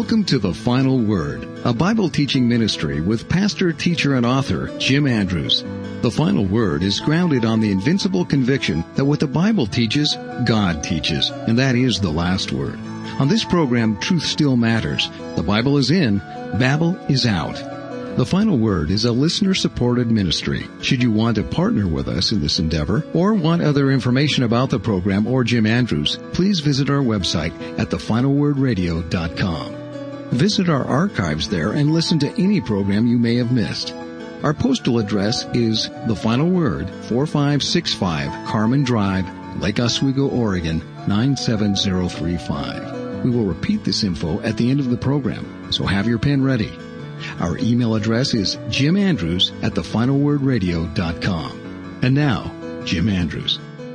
Welcome to The Final Word, a Bible teaching ministry with pastor, teacher, and author Jim Andrews. The Final Word is grounded on the invincible conviction that what the Bible teaches, God teaches, and that is the last word. On this program, truth still matters. The Bible is in, Babel is out. The Final Word is a listener-supported ministry. Should you want to partner with us in this endeavor or want other information about the program or Jim Andrews, please visit our website at thefinalwordradio.com. Visit our archives there and listen to any program you may have missed. Our postal address is The Final Word, 4565 Carmen Drive, Lake Oswego, Oregon, 97035. We will repeat this info at the end of the program, so have your pen ready. Our email address is jimandrews@thefinalwordradio.com. And now, Jim Andrews.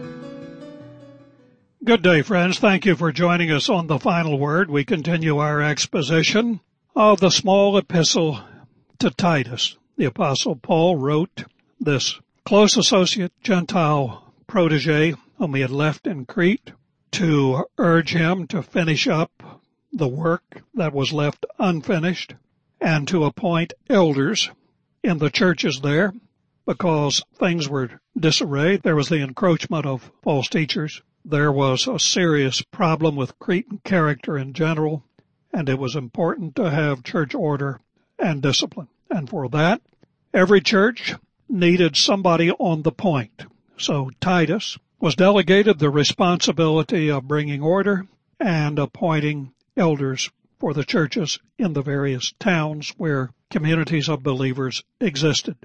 Good day, friends. Thank you for joining us on The Final Word. We continue our exposition of the small epistle to Titus. The Apostle Paul wrote this close associate, Gentile protege, whom he had left in Crete, to urge him to finish up the work that was left unfinished, and to appoint elders in the churches there, because things were disarray. There was the encroachment of false teachers. There was a serious problem with Cretan character in general, and it was important to have church order and discipline. And for that, every church needed somebody on the point. So Titus was delegated the responsibility of bringing order and appointing elders for the churches in the various towns where communities of believers existed.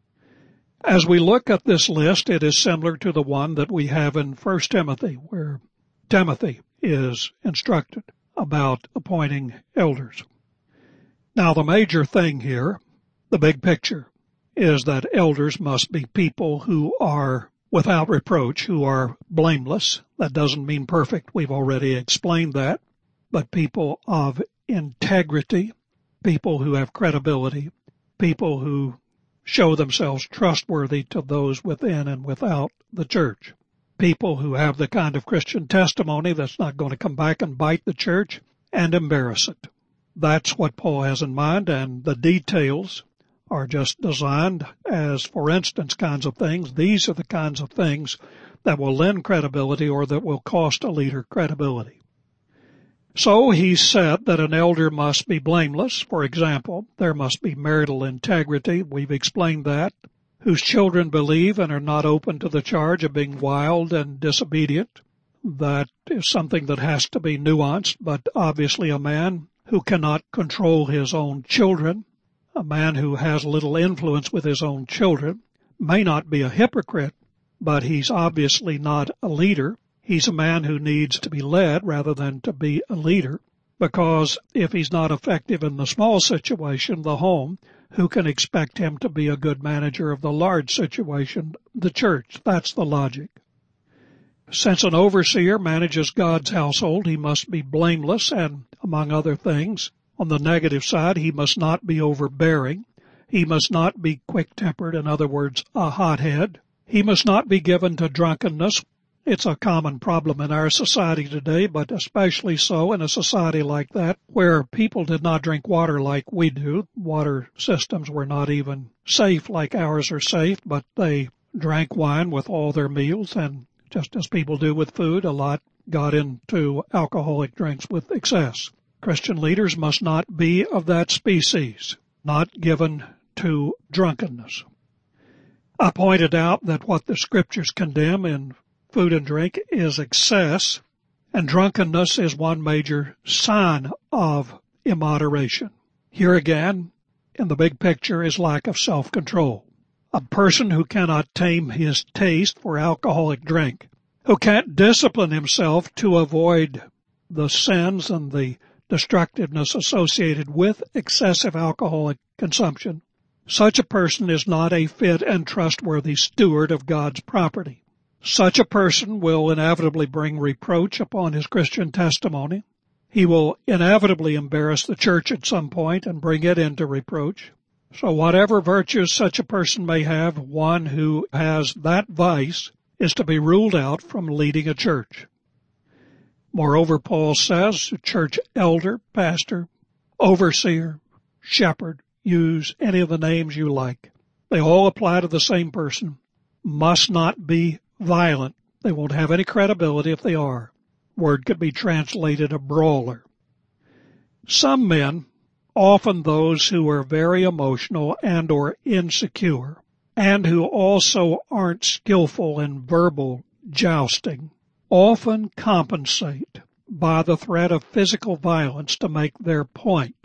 As we look at this list, it is similar to the one that we have in 1 Timothy, where Timothy is instructed about appointing elders. Now, the major thing here, the big picture, is that elders must be people who are without reproach, who are blameless. That doesn't mean perfect. We've already explained that. But people of integrity, people who have credibility, people who show themselves trustworthy to those within and without the church, people who have the kind of Christian testimony that's not going to come back and bite the church and embarrass it. That's what Paul has in mind, and the details are just designed as, for instance, kinds of things. These are the kinds of things that will lend credibility or that will cost a leader credibility. So he said that an elder must be blameless. For example, there must be marital integrity. We've explained that. Whose children believe and are not open to the charge of being wild and disobedient. That is something that has to be nuanced, but obviously a man who cannot control his own children, a man who has little influence with his own children, may not be a hypocrite, but he's obviously not a leader. He's a man who needs to be led rather than to be a leader, because if he's not effective in the small situation, the home, who can expect him to be a good manager of the large situation, the church? That's the logic. Since an overseer manages God's household, he must be blameless, and among other things, on the negative side, he must not be overbearing. He must not be quick-tempered, in other words, a hothead. He must not be given to drunkenness. It's a common problem in our society today, but especially so in a society like that, where people did not drink water like we do. Water systems were not even safe like ours are safe, but they drank wine with all their meals, and just as people do with food, a lot got into alcoholic drinks with excess. Christian leaders must not be of that species, not given to drunkenness. I pointed out that what the scriptures condemn in food and drink is excess, and drunkenness is one major sign of immoderation. Here again, in the big picture, is lack of self-control. A person who cannot tame his taste for alcoholic drink, who can't discipline himself to avoid the sins and the destructiveness associated with excessive alcoholic consumption, such a person is not a fit and trustworthy steward of God's property. Such a person will inevitably bring reproach upon his Christian testimony. He will inevitably embarrass the church at some point and bring it into reproach. So whatever virtues such a person may have, one who has that vice is to be ruled out from leading a church. Moreover, Paul says, a church elder, pastor, overseer, shepherd, use any of the names you like. They all apply to the same person. Must not be violent. They won't have any credibility if they are. Word could be translated a brawler. Some men, often those who are very emotional and or insecure, and who also aren't skillful in verbal jousting, often compensate by the threat of physical violence to make their point.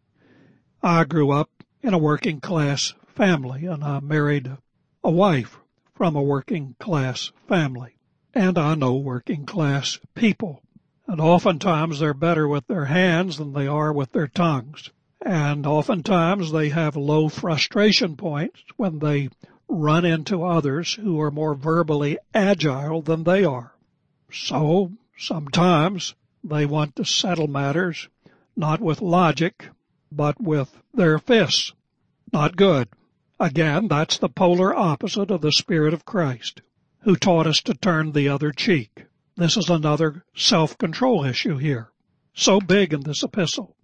I grew up in a working class family, and I married a wife from a working class family. And I know working class people. And oftentimes they're better with their hands than they are with their tongues. And oftentimes they have low frustration points when they run into others who are more verbally agile than they are. So sometimes they want to settle matters not with logic, but with their fists. Not good. Again, that's the polar opposite of the Spirit of Christ, who taught us to turn the other cheek. This is another self-control issue here, so big in this epistle.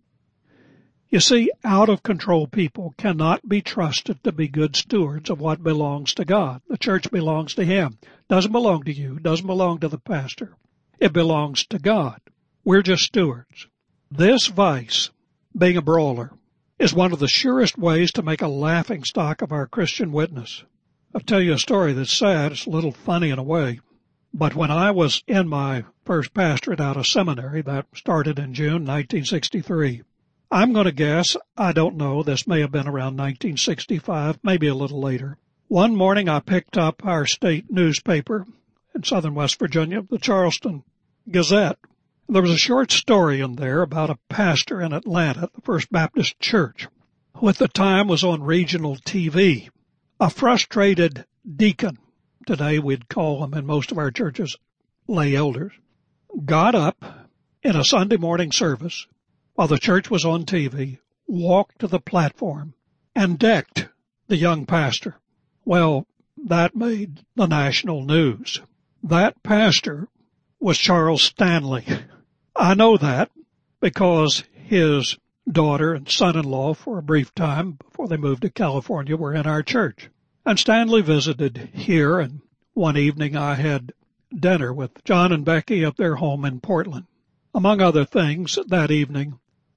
You see, out-of-control people cannot be trusted to be good stewards of what belongs to God. The church belongs to Him. Doesn't belong to you. Doesn't belong to the pastor. It belongs to God. We're just stewards. This vice, being a brawler, is one of the surest ways to make a laughingstock of our Christian witness. I'll tell you a story that's sad. It's a little funny in a way. But when I was in my first pastorate out of seminary, that started in June 1963, I'm going to guess, I don't know, this may have been around 1965, maybe a little later. One morning I picked up our state newspaper in southern West Virginia, the Charleston Gazette. There was a short story in there about a pastor in Atlanta, the First Baptist Church, who at the time was on regional TV. A frustrated deacon, today we'd call them in most of our churches lay elders, got up in a Sunday morning service while the church was on TV, walked to the platform, and decked the young pastor. Well, that made the national news. That pastor was Charles Stanley. I know that because his daughter and son-in-law for a brief time before they moved to California were in our church. And Stanley visited here, and one evening I had dinner with John and Becky at their home in Portland. Among other things, that evening,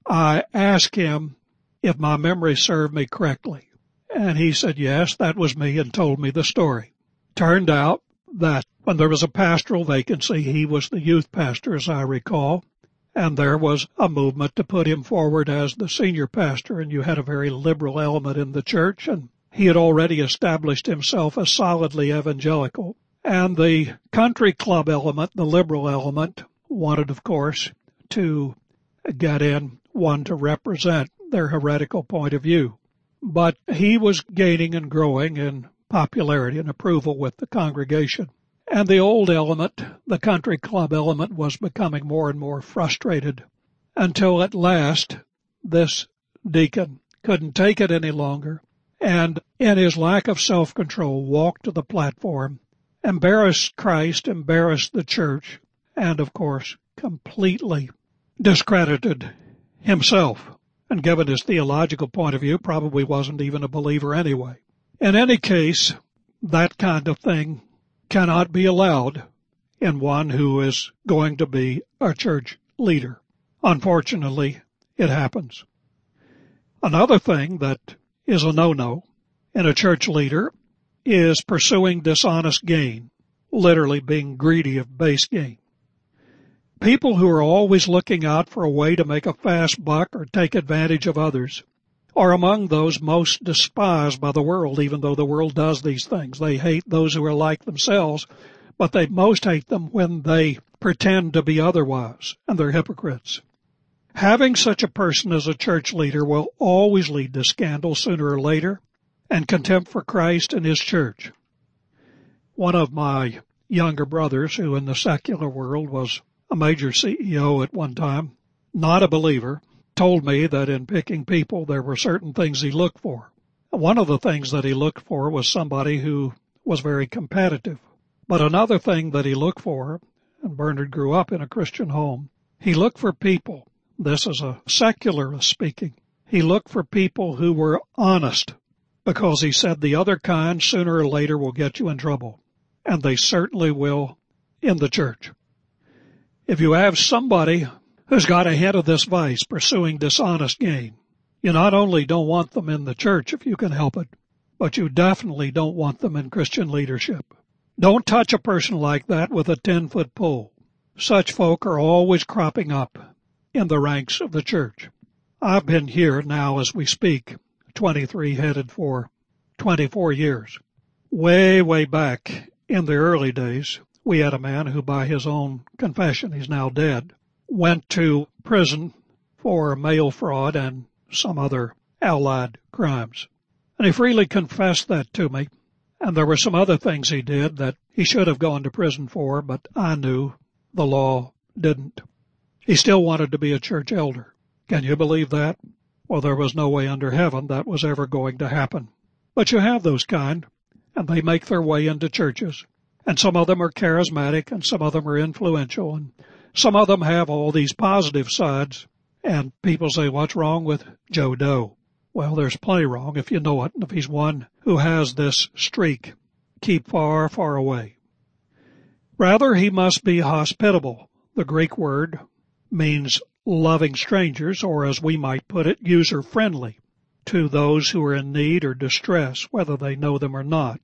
I asked him if my memory served me correctly. And he said yes, that was me, and told me the story. Turned out that when there was a pastoral vacancy, he was the youth pastor, as I recall, and there was a movement to put him forward as the senior pastor, and you had a very liberal element in the church, and he had already established himself as solidly evangelical. And the country club element, the liberal element, wanted, of course, to get in one to represent their heretical point of view. But he was gaining and growing in popularity and approval with the congregation. And the old element, the country club element, was becoming more and more frustrated until at last this deacon couldn't take it any longer and in his lack of self-control walked to the platform, embarrassed Christ, embarrassed the church, and of course completely discredited himself. And given his theological point of view, probably wasn't even a believer anyway. In any case, that kind of thing cannot be allowed in one who is going to be a church leader. Unfortunately, it happens. Another thing that is a no-no in a church leader is pursuing dishonest gain, literally being greedy of base gain. People who are always looking out for a way to make a fast buck or take advantage of others are among those most despised by the world, even though the world does these things. They hate those who are like themselves, but they most hate them when they pretend to be otherwise, and they're hypocrites. Having such a person as a church leader will always lead to scandal sooner or later and contempt for Christ and His church. One of my younger brothers, who in the secular world was a major CEO at one time, not a believer, told me that in picking people there were certain things he looked for. One of the things that he looked for was somebody who was very competitive. But another thing that he looked for, and Bernard grew up in a Christian home, he looked for people This is a secularist speaking. He looked for people who were honest, because he said the other kind sooner or later will get you in trouble. And they certainly will in the church. If you have somebody who's got a hint of this vice, pursuing dishonest gain, you not only don't want them in the church if you can help it, but you definitely don't want them in Christian leadership. Don't touch a person like that with a 10-foot pole. Such folk are always cropping up in the ranks of the church. I've been here now as we speak, 23 headed for 24 years. Way back in the early days, we had a man who, by his own confession, he's now dead, went to prison for mail fraud and some other allied crimes. And he freely confessed that to me. And there were some other things he did that he should have gone to prison for, but I knew the law didn't. He still wanted to be a church elder. Can you believe that? Well, there was no way under heaven that was ever going to happen. But you have those kind, and they make their way into churches. And some of them are charismatic, and some of them are influential, and some of them have all these positive sides. And people say, what's wrong with Joe Doe? Well, there's plenty wrong if you know it, and if he's one who has this streak, keep far, far away. Rather, he must be hospitable. The Greek word means loving strangers, or as we might put it, user-friendly to those who are in need or distress, whether they know them or not.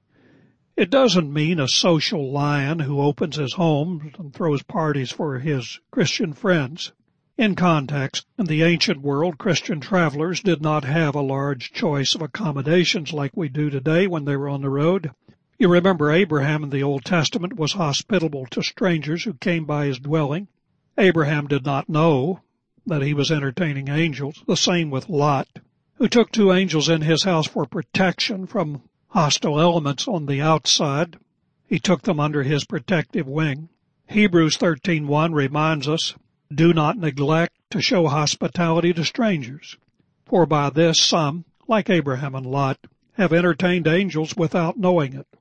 It doesn't mean a social lion who opens his home and throws parties for his Christian friends. In context, in the ancient world, Christian travelers did not have a large choice of accommodations like we do today when they were on the road. You remember Abraham in the Old Testament was hospitable to strangers who came by his dwelling. Abraham did not know that he was entertaining angels. The same with Lot, who took 2 angels in his house for protection from hostile elements on the outside. He took them under his protective wing. Hebrews 13:1 reminds us, do not neglect to show hospitality to strangers, for by this some, like Abraham and Lot, have entertained angels without knowing it.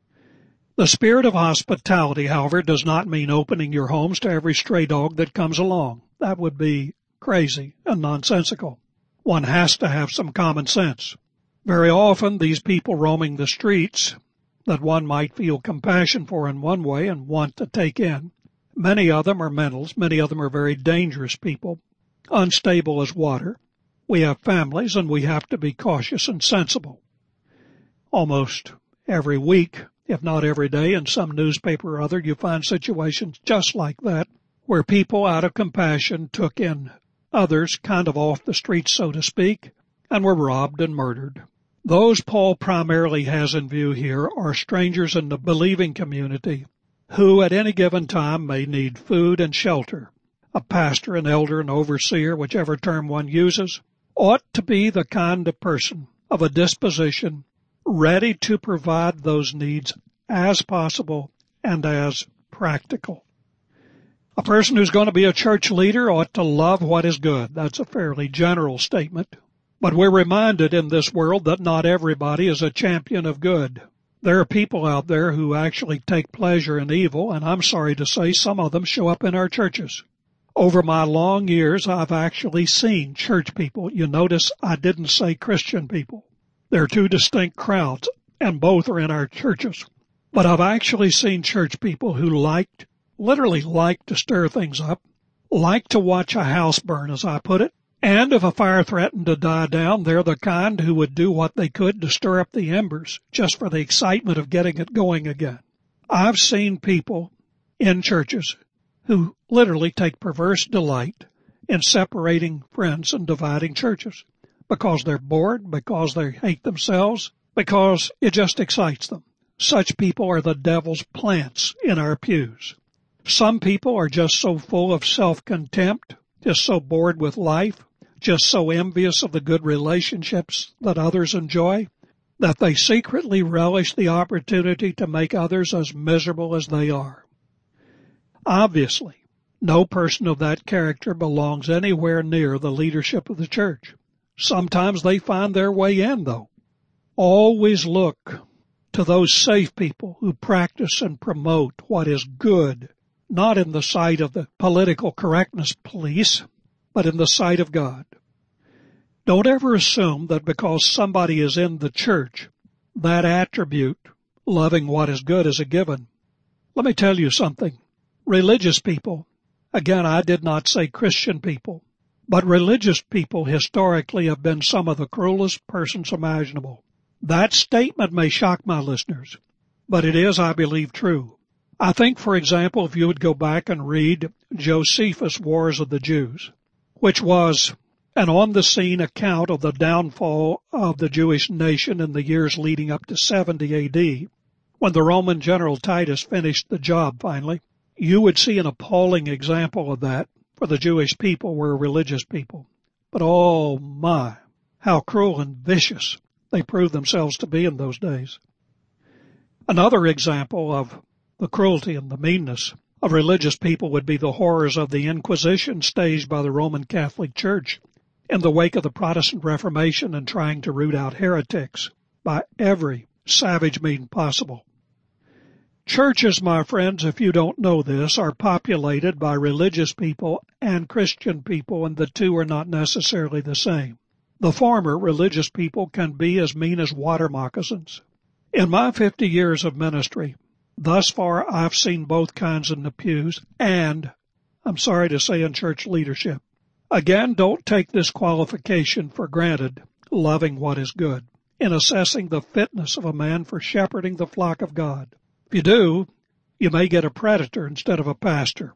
The spirit of hospitality, however, does not mean opening your homes to every stray dog that comes along. That would be crazy and nonsensical. One has to have some common sense. Very often, these people roaming the streets that one might feel compassion for in one way and want to take in, many of them are mentals. Many of them are very dangerous people, unstable as water. We have families, and we have to be cautious and sensible. Almost every week, if not every day, in some newspaper or other, you find situations just like that, where people out of compassion took in others kind of off the street, so to speak, and were robbed and murdered. Those Paul primarily has in view here are strangers in the believing community who at any given time may need food and shelter. A pastor, an elder, an overseer, whichever term one uses, ought to be the kind of person of a disposition ready to provide those needs as possible and as practical. A person who's going to be a church leader ought to love what is good. That's a fairly general statement. But we're reminded in this world that not everybody is a champion of good. There are people out there who actually take pleasure in evil, and I'm sorry to say some of them show up in our churches. Over my long years, I've actually seen church people. You notice I didn't say Christian people. There are 2 distinct crowds, and both are in our churches. But I've actually seen church people who literally like to stir things up, like to watch a house burn, as I put it. And if a fire threatened to die down, they're the kind who would do what they could to stir up the embers just for the excitement of getting it going again. I've seen people in churches who literally take perverse delight in separating friends and dividing churches because they're bored, because they hate themselves, because it just excites them. Such people are the devil's plants in our pews. Some people are just so full of self-contempt, just so bored with life, just so envious of the good relationships that others enjoy, that they secretly relish the opportunity to make others as miserable as they are. Obviously, no person of that character belongs anywhere near the leadership of the church. Sometimes they find their way in, though. Always look to those safe people who practice and promote what is good, not in the sight of the political correctness police, but in the sight of God. Don't ever assume that because somebody is in the church, that attribute, loving what is good, is a given. Let me tell you something. Religious people, again, I did not say Christian people, but religious people historically have been some of the cruelest persons imaginable. That statement may shock my listeners, but it is, I believe, true. I think, for example, if you would go back and read Josephus' Wars of the Jews, which was an on-the-scene account of the downfall of the Jewish nation in the years leading up to 70 A.D., when the Roman general Titus finished the job finally, you would see an appalling example of that, for the Jewish people were religious people. But oh my, how cruel and vicious they proved themselves to be in those days. Another example of the cruelty and the meanness of religious people would be the horrors of the Inquisition staged by the Roman Catholic Church in the wake of the Protestant Reformation and trying to root out heretics by every savage means possible. Churches, my friends, if you don't know this, are populated by religious people and Christian people, and the two are not necessarily the same. The former, religious people, can be as mean as water moccasins. In my 50 years of ministry, thus far I've seen both kinds in the pews and, I'm sorry to say, in church leadership. Again, don't take this qualification for granted, loving what is good, in assessing the fitness of a man for shepherding the flock of God. If you do, you may get a predator instead of a pastor.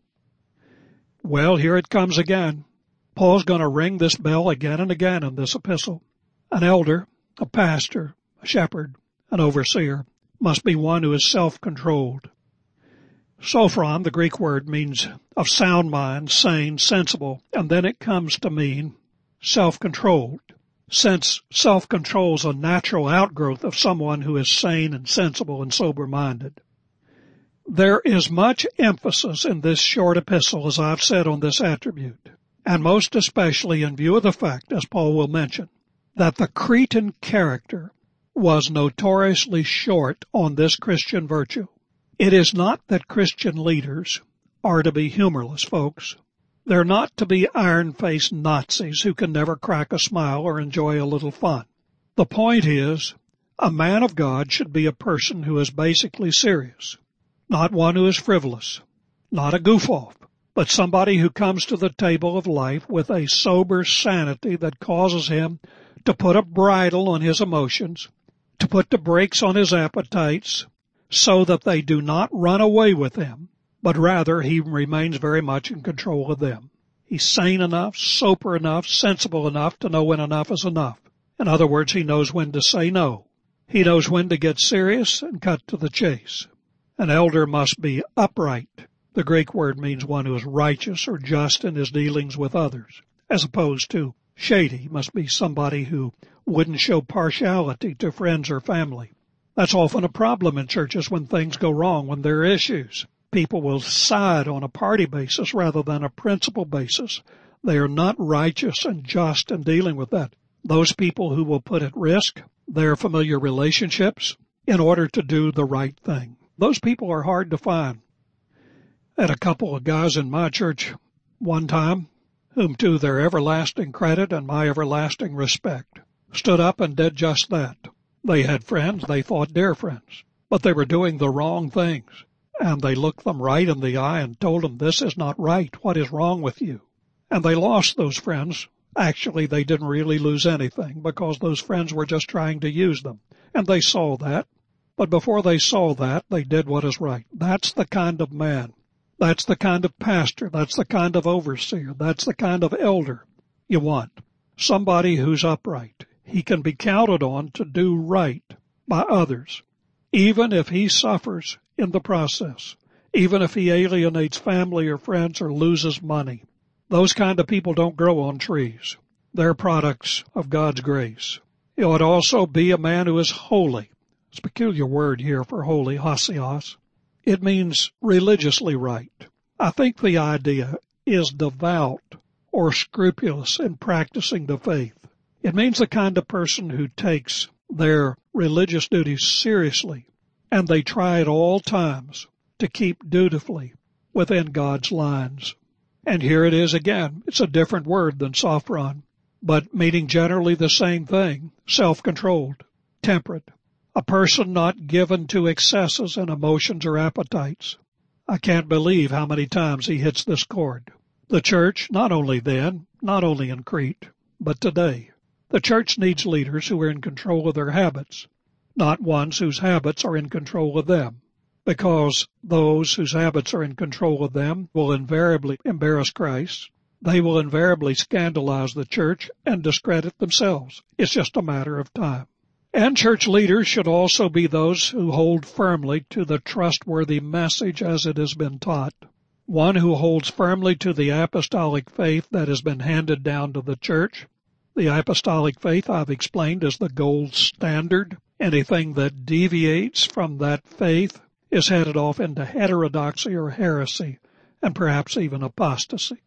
Well, here it comes again. Paul's going to ring this bell again and again in this epistle. An elder, a pastor, a shepherd, an overseer, must be one who is self-controlled. Sophron, the Greek word, means of sound mind, sane, sensible, and then it comes to mean self-controlled, since self-control is a natural outgrowth of someone who is sane and sensible and sober-minded. There is much emphasis in this short epistle, as I've said, on this attribute, and most especially in view of the fact, as Paul will mention, that the Cretan character was notoriously short on this Christian virtue. It is not that Christian leaders are to be humorless folks. They're not to be iron-faced Nazis who can never crack a smile or enjoy a little fun. The point is, a man of God should be a person who is basically serious, not one who is frivolous, not a goof-off, but somebody who comes to the table of life with a sober sanity that causes him to put a bridle on his emotions, to put the brakes on his appetites, so that they do not run away with him, but rather he remains very much in control of them. He's sane enough, sober enough, sensible enough to know when enough is enough. In other words, he knows when to say no. He knows when to get serious and cut to the chase. An elder must be upright. The Greek word means one who is righteous or just in his dealings with others, as opposed to shady. He must be somebody who wouldn't show partiality to friends or family. That's often a problem in churches when things go wrong, when there are issues. People will side on a party basis rather than a principle basis. They are not righteous and just in dealing with that. Those people who will put at risk their familiar relationships in order to do the right thing. Those people are hard to find. I had a couple of guys in my church one time, whom to their everlasting credit and my everlasting respect, stood up and did just that. They had friends, they thought dear friends, but they were doing the wrong things. And they looked them right in the eye and told them, this is not right. What is wrong with you? And they lost those friends. Actually, they didn't really lose anything because those friends were just trying to use them. And they saw that. But before they saw that, they did what is right. That's the kind of man. That's the kind of pastor. That's the kind of overseer. That's the kind of elder you want. Somebody who's upright. He can be counted on to do right by others, even if he suffers in the process, even if he alienates family or friends or loses money. Those kind of people don't grow on trees. They're products of God's grace. He ought also be a man who is holy. It's a peculiar word here for holy, hasios. It means religiously right. I think the idea is devout or scrupulous in practicing the faith. It means the kind of person who takes their religious duties seriously, and they try at all times to keep dutifully within God's lines. And here it is again. It's a different word than sophron, but meaning generally the same thing, self-controlled, temperate, a person not given to excesses in emotions or appetites. I can't believe how many times he hits this chord. The church, not only then, not only in Crete, but today, the church needs leaders who are in control of their habits, not ones whose habits are in control of them, because those whose habits are in control of them will invariably embarrass Christ. They will invariably scandalize the church and discredit themselves. It's just a matter of time. And church leaders should also be those who hold firmly to the trustworthy message as it has been taught. One who holds firmly to the apostolic faith that has been handed down to the church. The apostolic faith, I've explained, is the gold standard. Anything that deviates from that faith is headed off into heterodoxy or heresy, and perhaps even apostasy.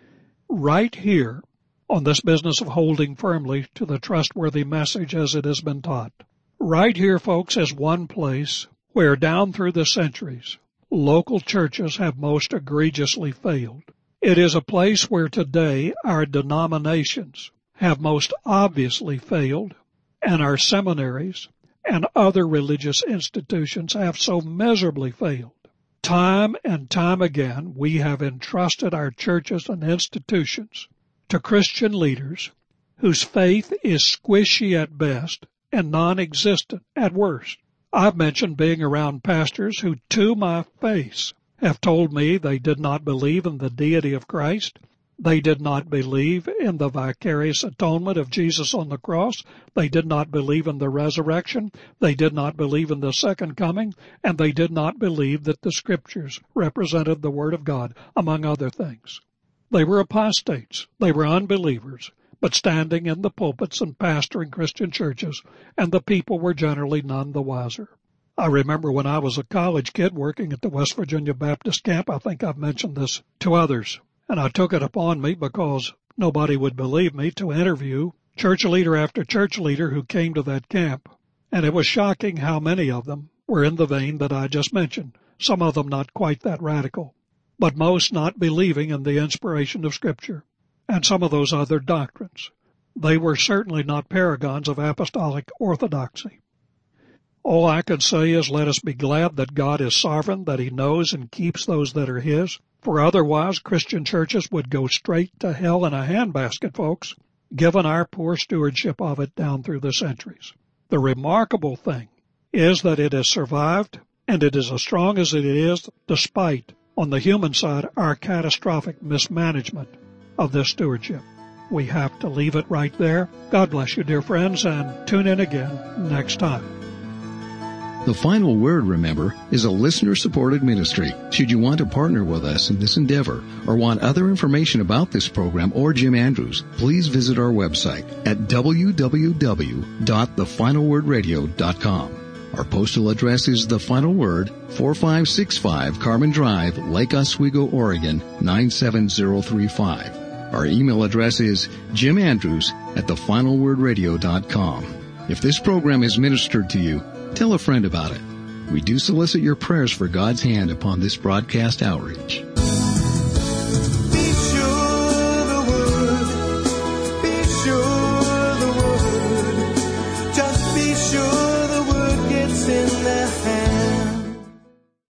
Right here, on this business of holding firmly to the trustworthy message as it has been taught. Right here, folks, is one place where down through the centuries, local churches have most egregiously failed. It is a place where today our denominations have most obviously failed, and our seminaries and other religious institutions have so miserably failed. Time and time again, we have entrusted our churches and institutions to Christian leaders whose faith is squishy at best and non-existent at worst. I've mentioned being around pastors who, to my face, have told me they did not believe in the deity of Christ. They did not believe in the vicarious atonement of Jesus on the cross. They did not believe in the resurrection. They did not believe in the second coming. And they did not believe that the Scriptures represented the Word of God, among other things. They were apostates. They were unbelievers, but standing in the pulpits and pastoring Christian churches, and the people were generally none the wiser. I remember when I was a college kid working at the West Virginia Baptist camp, I think I've mentioned this to others, and I took it upon me because nobody would believe me to interview church leader after church leader who came to that camp, and it was shocking how many of them were in the vein that I just mentioned, some of them not quite that radical, but most not believing in the inspiration of Scripture and some of those other doctrines. They were certainly not paragons of apostolic orthodoxy. All I can say is let us be glad that God is sovereign, that He knows and keeps those that are His, for otherwise Christian churches would go straight to hell in a handbasket, folks, given our poor stewardship of it down through the centuries. The remarkable thing is that it has survived, and it is as strong as it is despite, on the human side, our catastrophic mismanagement of this stewardship. We have to leave it right there. God bless you, dear friends, and tune in again next time. The Final Word, remember, is a listener-supported ministry. Should you want to partner with us in this endeavor or want other information about this program or Jim Andrews, please visit our website at www.thefinalwordradio.com. Our postal address is The Final Word, 4565 Carmen Drive, Lake Oswego, Oregon, 97035. Our email address is jimandrews@thefinalwordradio.com. If this program has ministered to you, tell a friend about it. We do solicit your prayers for God's hand upon this broadcast outreach.